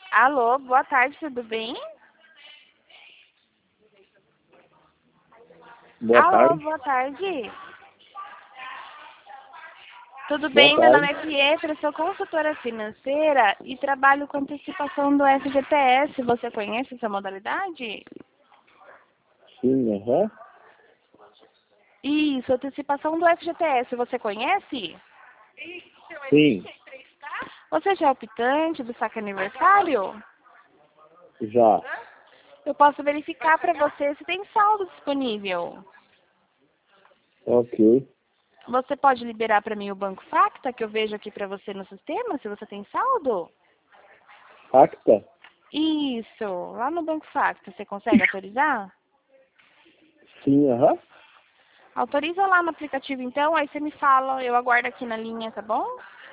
Alô, boa tarde, tudo bem? Boa Alô, tarde. boa tarde. Tudo Boa bem? Meu nome tarde. é Pietra, sou consultora financeira e trabalho com antecipação do FGTS. Você conhece essa modalidade? Sim, aham. Isso, antecipação do FGTS. Você conhece? Sim, Você já é optante do saque aniversário? já. Eu posso verificar para você se tem saldo disponível. Ok. Você pode liberar para mim o Banco Facta, que eu vejo aqui para você no sistema, se você tem saldo? Acta? Isso, lá no Banco Facta, você consegue autorizar? Sim, aham. Autoriza lá no aplicativo então, aí você me fala, eu aguardo aqui na linha, tá bom?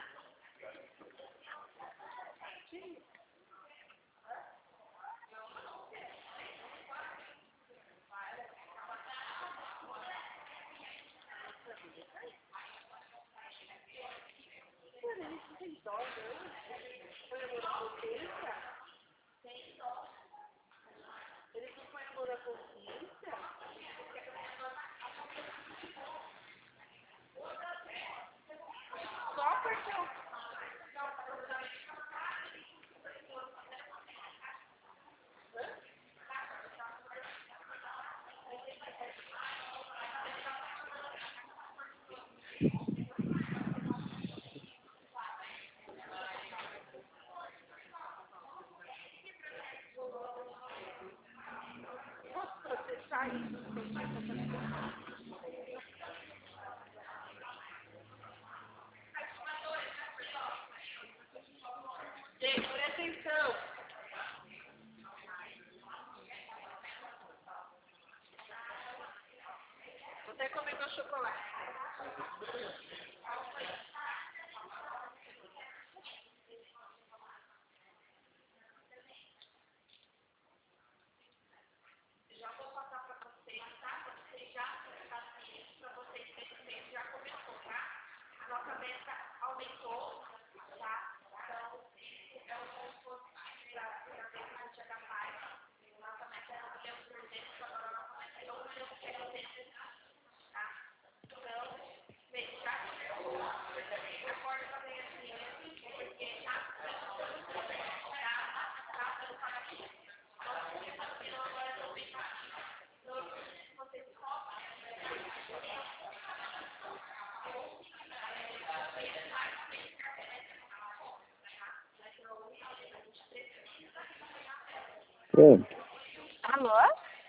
Pronto. Alô?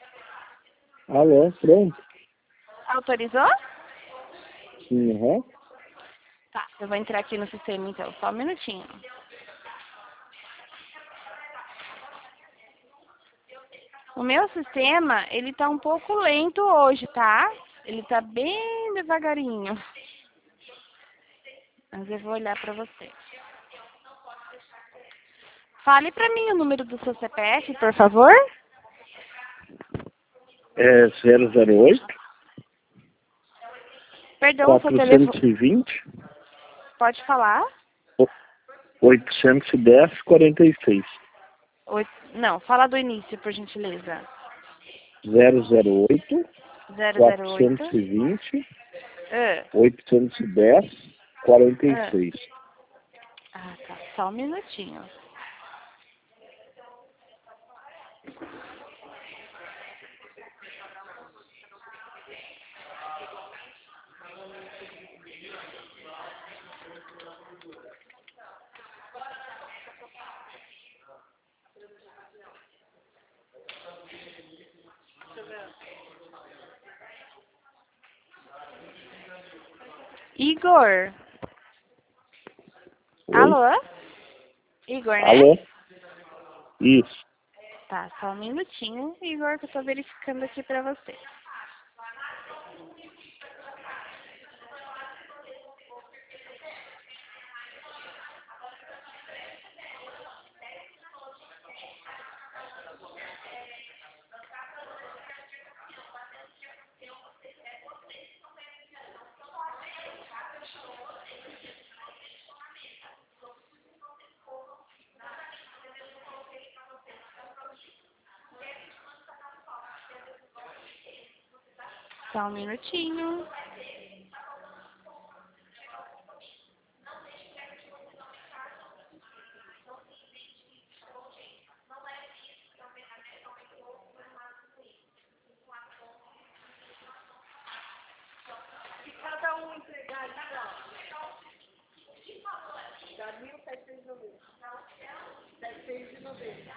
Alô, pronto? Autorizou? Sim, aham. Tá, eu vou entrar aqui no sistema então, só um minutinho. O meu sistema, ele tá um pouco lento hoje, tá? Ele tá bem devagarinho. Mas eu vou olhar pra você. Fale pra mim o número do seu CPF, por favor. É 008 Perdão, o seu telefone. 420 Pode falar? 810 46. Não, fala do início, por gentileza. 008 008. 420 Ah, 810 ah. 46. Tá. Só um minutinho. Igor. Oi? Alô? Igor, né? Alô? Isso. Tá, só um minutinho, Igor, que eu tô verificando aqui pra você. Só um minutinho. Cada um entregar ali, ó. Dá 1.790. 790.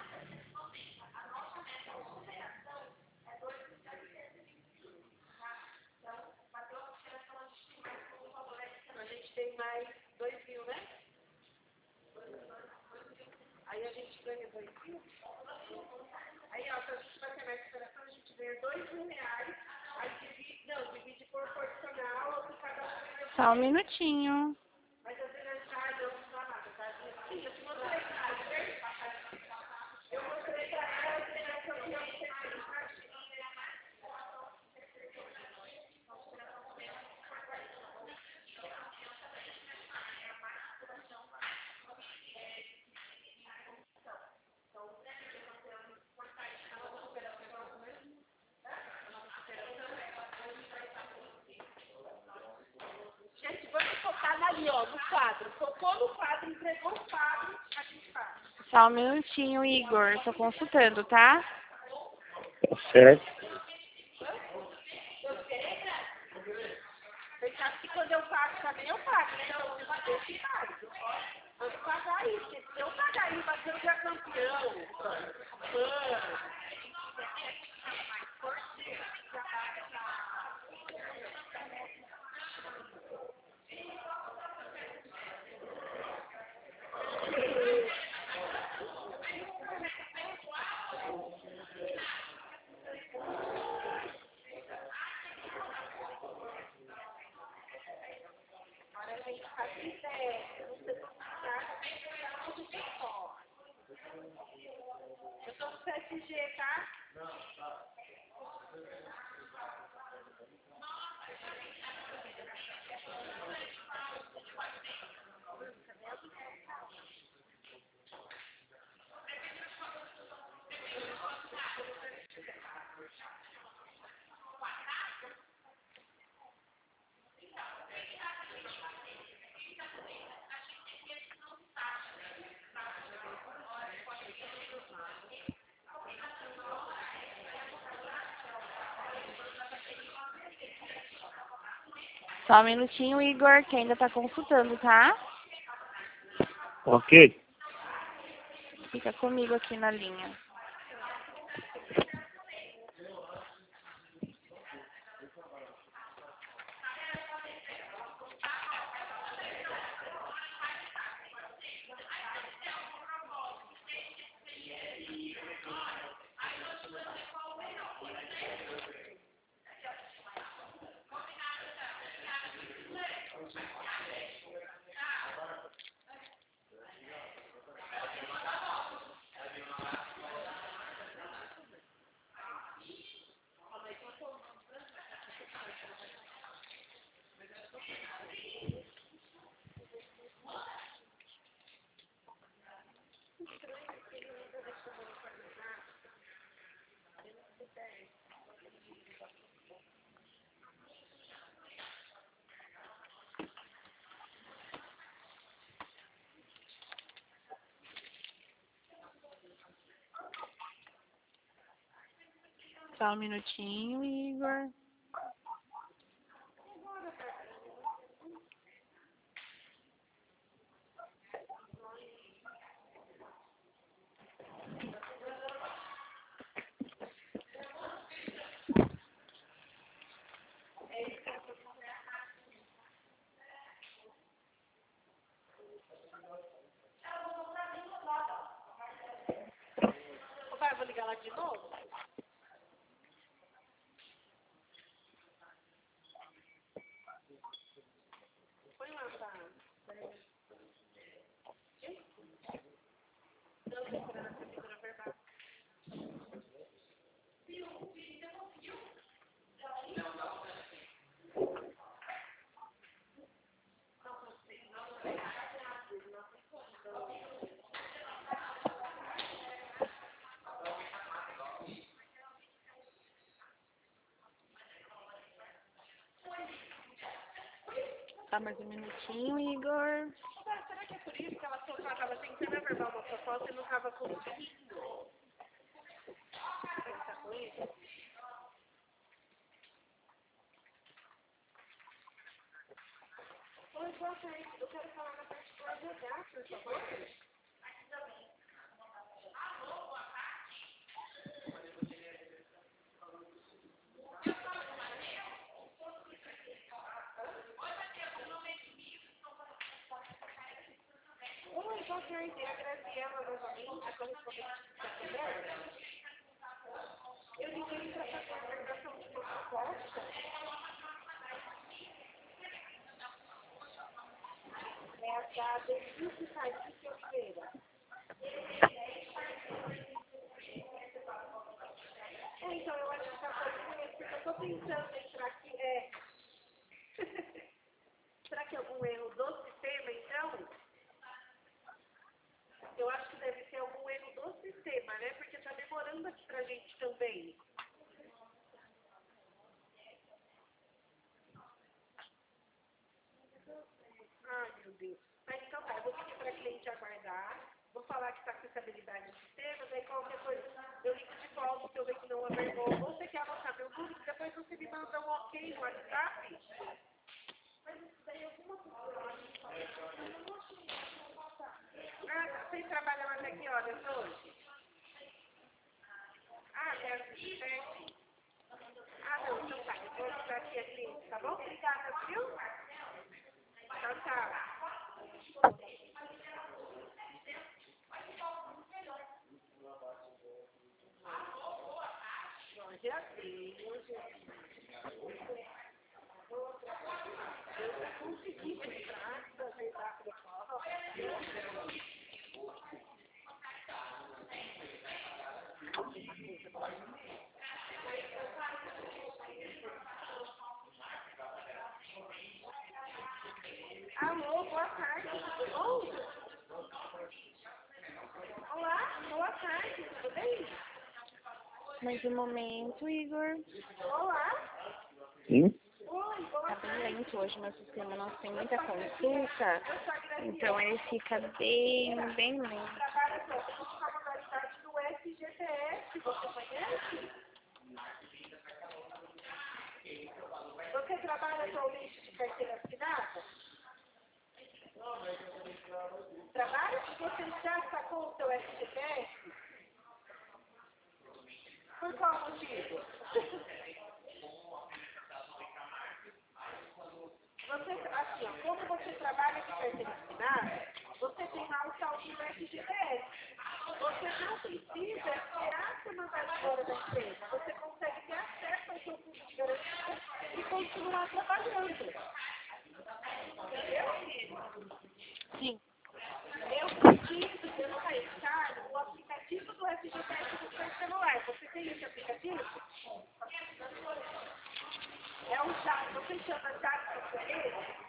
A gente tem mais 2.000, né? Aí a gente ganha 2.000. Aí, ó, se a gente vai ter mais recuperação, a gente ganha R$2.000. Aí divide proporcional ao que cada um ganha. Só um minutinho. Mas às vezes a gente não dá nada, tá? Eu te mostrei pra ela, eu mostrei pra ela que era campeão de certeza. Gente, vamos focar ali, ó, no quadro. Focou no quadro, entregou o quadro, a gente faz. Só um minutinho, Igor. Tô consultando, tá? Tá certo. Você sabe que quando eu pago também, eu pago, né? Eu deixo mais. Vamos pagar aí, porque se eu pagar aí, vai ser o dia campeão. Agora a gente faz ideia, não sei eu tô no PSG, tá? Só um minutinho, Igor, que ainda tá consultando, tá? Ok. Fica comigo aqui na linha. Só um minutinho, Igor. Vou ligar lá de novo? Põe lá, tá? Não, tô esperando a professora verbal. Só mais um minutinho, Igor. Será que é por isso que ela falou que ela estava tentando averbar uma proposta e não estava conseguindo? Pensar com isso? Oi, boa tarde. Eu quero falar na parte do RH, por favor. Oi, boa tarde. É a Graziela novamente, a correspondente da Quebrada. Eu liguei para fazer a marcação de uma proposta. É a da Denise Caí de Oliveira. Então, eu acho que está fazendo isso, porque eu estou pensando em entrar aqui. Será que é algum erro do sistema, então? Eu acho que deve ser algum erro do sistema, né? Porque está demorando aqui pra gente também. Ai, meu Deus. Mas então tá, eu vou pedir para a cliente aguardar. Vou falar que está com estabilidade no sistema, daí qualquer coisa eu ligo de volta se eu ver que não avergou. Ou você quer anotar meu número, depois você me manda um ok no WhatsApp. Mas isso daí é alguma coisa. Ah, vocês trabalham até que horas hoje? Ah, até às 17. Ah, não, então tá. Eu vou ajudar aqui a cliente, tá bom? Obrigada, viu? Tchau, tchau. Glória a Deus, eu já consegui entrar, fazer a prova. Alô, boa tarde, tudo bom? Olá, boa tarde, tudo bem? Mais um momento, Igor. Olá. Sim? Oi, boa Tá tarde. bem lento hoje, meu sistema não tem muita consulta. Eu sou a Graciela. Então ele fica bem lento. Trabalho com a modalidade do FGTS, você conhece? Você trabalha atualmente de carteira assinada? Trabalha? Você já sacou o seu FGTS? Por qual motivo? Você, assim, ó, como você trabalha de carteira assinada, você tem lá o tal do FGTS. Você não precisa esperar ser mandado embora da empresa. Você consegue ter acesso ao seu fundo de garantia e continuar trabalhando. Entendeu? Sim. Eu preciso descarregar o aplicativo do FGTS do seu celular. Você tem esse aplicativo? É um chat, você chama chat português?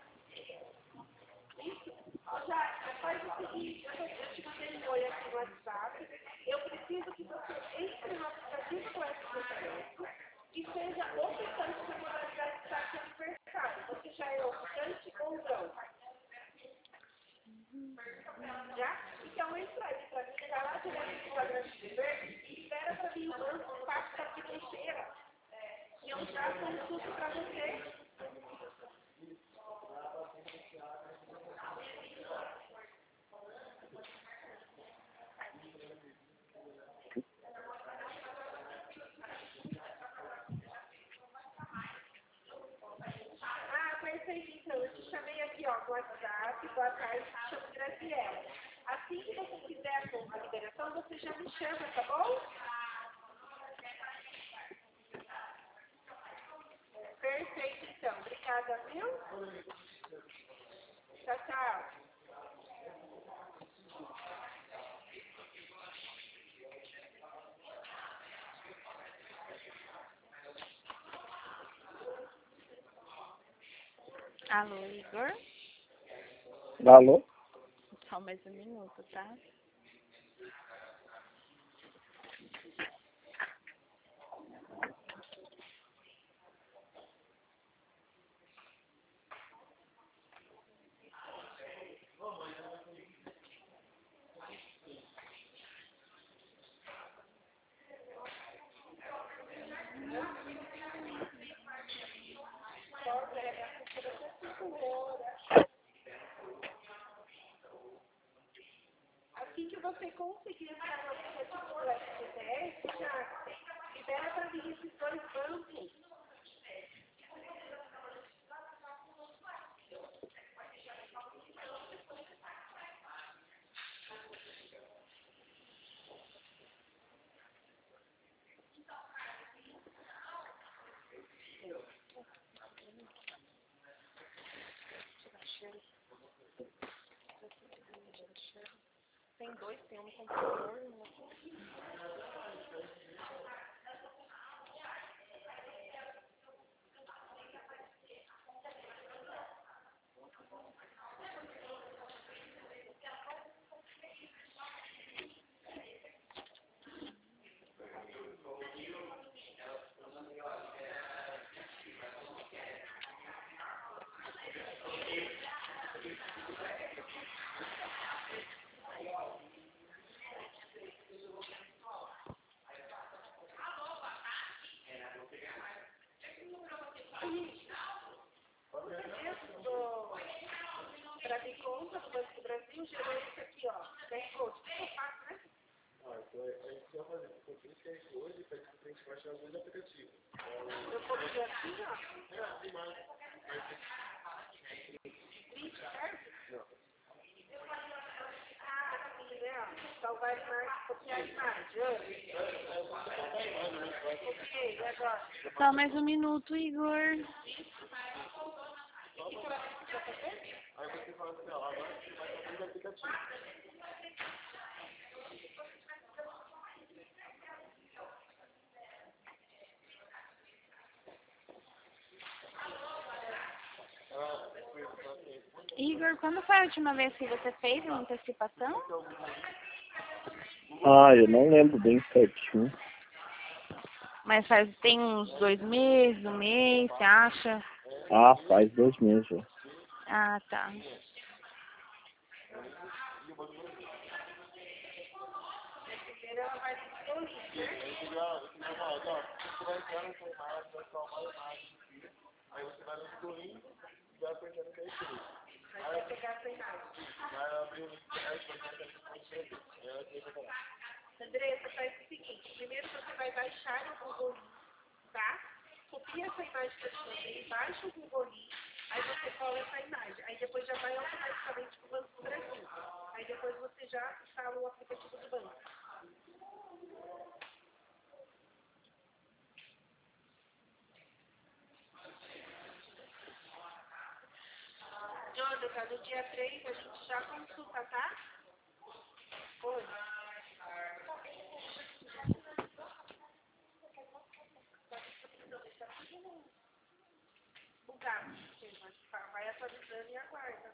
Isso? Já, faz o seguinte, eu te mandei um oi aqui no WhatsApp. Eu preciso que você entre no aplicativo do FGTS e seja optante da modalidade de taxa de aniversário. Você já é optante ou não? Já? Então entra aí para mim, chegar lá direto no quadradinho verde e espera para mim o passo da financeira. E eu já consulto para você. Ah, perfeito, então. Eu te chamei aqui, ó, no WhatsApp. Boa tarde, me chamo Graziela. Assim que você quiser a liberação, você já me chama, tá bom? Perfeito, então. Obrigada, viu? Tchau, tchau. Alô, Igor? Alô? Só mais um minuto, tá? você conseguir entrar no aplicativo do FGTS, já libera para mim esses dois bancos. Tem dois, tem um computador e um outro. Para abrir conta do Banco do Brasil, gerou isso aqui, ó. QR Code. Ficou fácil, né? Então a gente vai fazer. Se for QR Code, a gente vai achar os dois aplicativos. Eu coloquei assim, ó. Tem mais. Print, certo? Não. Ah, sim, né? Salvar imagem, copiar imagem. Copiei, e agora? Só mais um minuto, Igor. Aí você fala assim, ó, agora você vai fazer os aplicativos. Igor, quando foi a última vez que você fez uma antecipação? Ah, eu não lembro bem certinho. Mas tem uns 2 meses, um mês, você acha? Ah, faz 2 meses já. Ah, tá. Primeiro ela vai Aí você vai no segundo e vai apertando o QR. vai pegar essa imagem. Vai abrir o link do resto, vai pegar essa imagem. Andressa, faz o seguinte. Primeiro você vai baixar o Google Link, tá? Copia essa imagem que eu te mandei, baixa o Google Link, aí você cola essa imagem. Aí depois já vai automaticamente para o Banco do Brasil. Aí depois você já instala o aplicativo do banco. Jonathan, no dia 3 a gente já consulta, tá? Oi. Bugado. Vai atualizando e aguarda.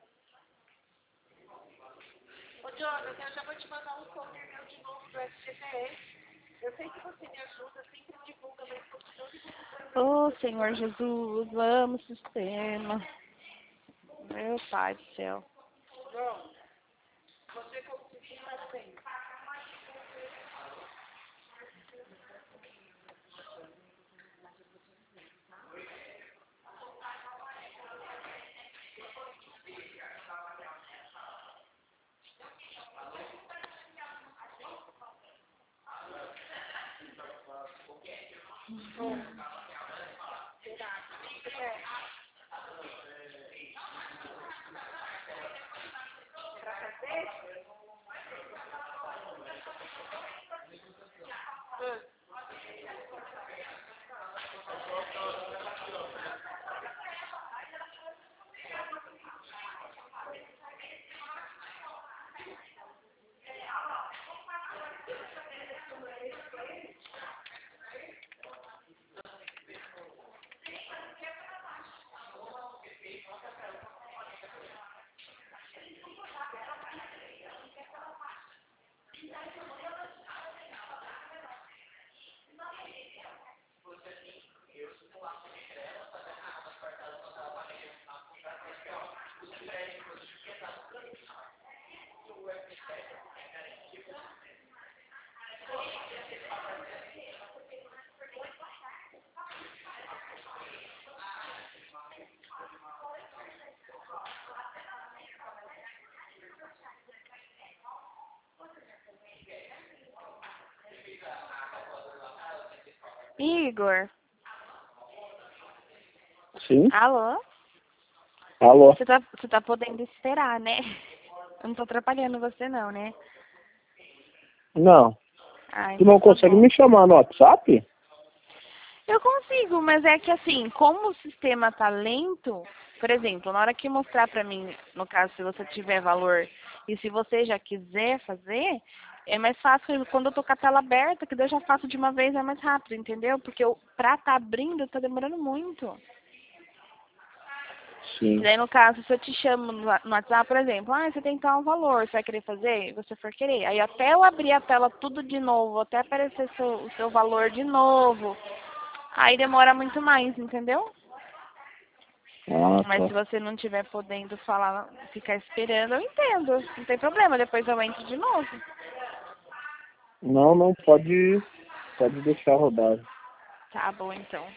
Ô, Jonathan, eu já vou te mandar um folder meu de novo do FGTS. Eu sei que você me ajuda, sempre divulga, mas continua divulgando. Ô, Senhor Jesus, vamos, sistema. Meu Pai do céu. Bom, você conseguiu, parabéns. Será? Pra fazer? Igor, Sim? alô? Alô? Você tá podendo esperar, né? Eu não tô atrapalhando você não, né? Não. Ah, Tu então não tá consegue bom. me chamar no WhatsApp? Eu consigo, mas é que assim, como o sistema tá lento, por exemplo, na hora que mostrar pra mim, no caso, se você tiver valor e se você já quiser fazer, é mais fácil quando eu tô com a tela aberta, que daí eu já faço de uma vez, é mais rápido, entendeu? Porque pra tá abrindo, tá demorando muito. E Sim. daí, no caso, se eu te chamo no WhatsApp, por exemplo, você tem tal valor, você vai querer fazer? E você for querer. Aí até eu abrir a tela tudo de novo, até aparecer o seu valor de novo, aí demora muito mais, entendeu? Ah, Mas se tá. você não estiver podendo falar, ficar esperando, eu entendo. Não tem problema, depois eu entro de novo. Não, não, pode deixar rodar. Tá bom, então.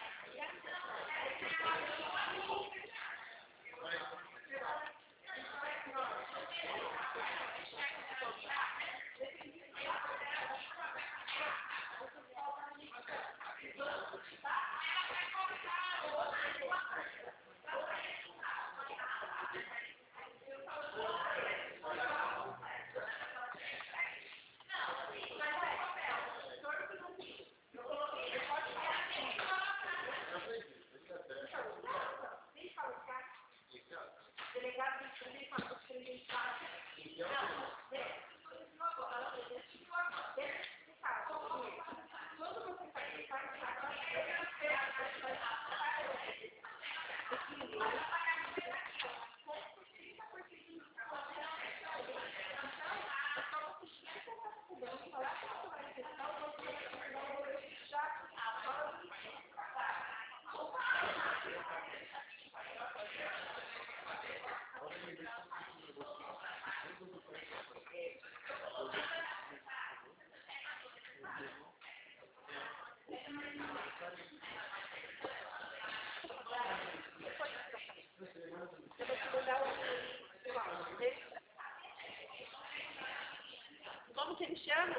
Como que ele chama?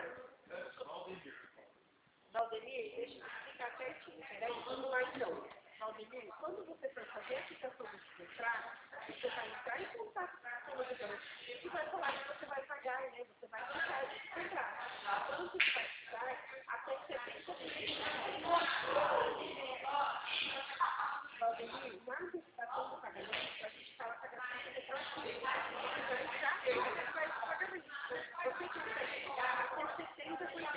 Valdemir, deixa eu explicar certinho. Peraí, vamos lá então. Valdemir, quando você for fazer a aplicação do contrato, você vai entrar em contato com o advogado e vai falar que você vai pagar, né? Você vai pagar esse contrato. Quando você vai pagar, até 70%. Valdemir, na antecipação do pagamento, a gente fala pagamento retroativo. Você vai entrar e você vai pagamento. Você consegue pagar até 70%.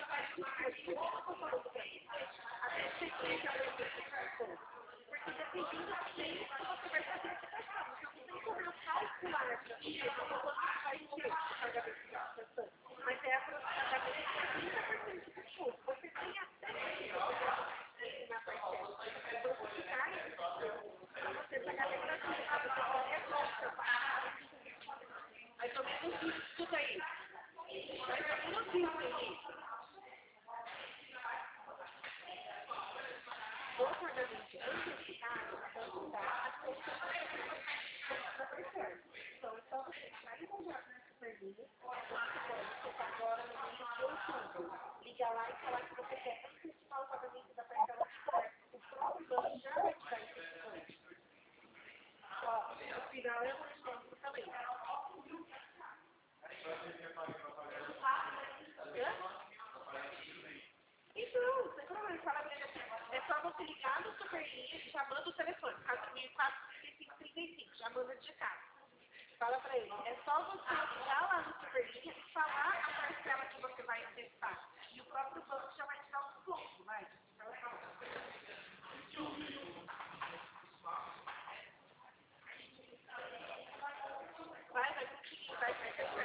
Porque dependendo do tempo que você vai fazer a aplicação. Então, não tem como eu calcular para você quanto vai ser o pagamento da aplicação. Mas é aproximadamente 30% do custo. Você tem até na parcela. Então, se cai, para você pagar gratuito, para você fazer a conta. Mais ou menos isso daí. Mais ou menos isso aí. O pagamento antecipado pode dar a conta da parcela. Então, é só você entrar em contato na Superlinha, você está agora no mês de outubro. Liga lá e falar que você quer antecipar o pagamento da parcela certa. O próprio banco já vai te dar informações. Ó, no final eu vou te dar isso também. Então, você não fala pra ele assim, é só você ligar no Superlinha, já manda o telefone, 4.435-35, já manda de casa. Fala pra ele, é só você ligar lá no Superlinha e falar a parcela que você vai antecipar. E o próprio banco já vai te dar um desconto, vai. Vai conseguir, vai ser certo.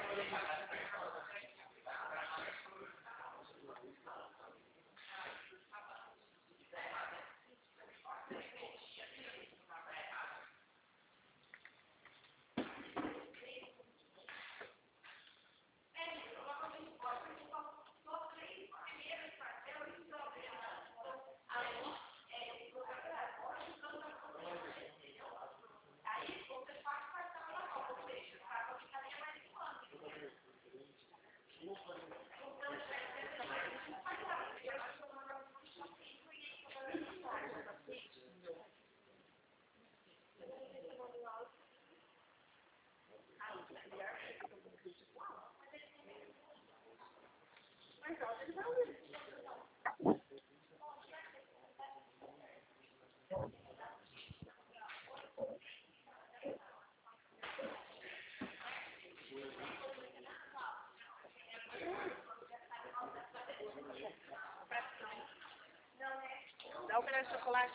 Dá o colher de chocolate.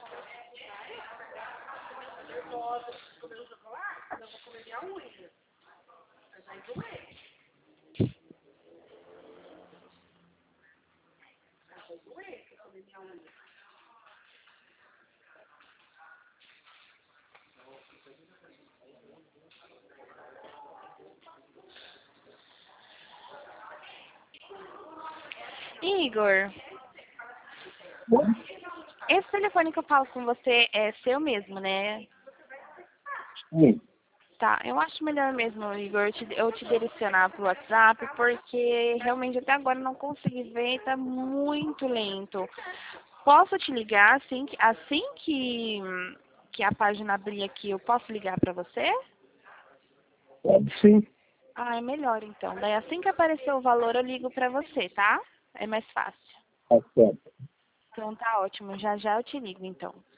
Nervosa, comer o chocolate, eu vou comer minha unha. Mas vai doer. Vai doer se eu comer minha unha. Igor, esse telefone que eu falo com você é seu mesmo, né? Sim. Tá, eu acho melhor mesmo, Igor, eu te direcionar pro WhatsApp, porque realmente até agora eu não consegui ver, tá muito lento. Posso te ligar que a página abrir aqui, eu posso ligar pra você? Pode sim. Ah, é melhor então. Daí assim que aparecer o valor eu ligo pra você, tá? É mais fácil. Tá certo. Então tá ótimo, já já eu te ligo então.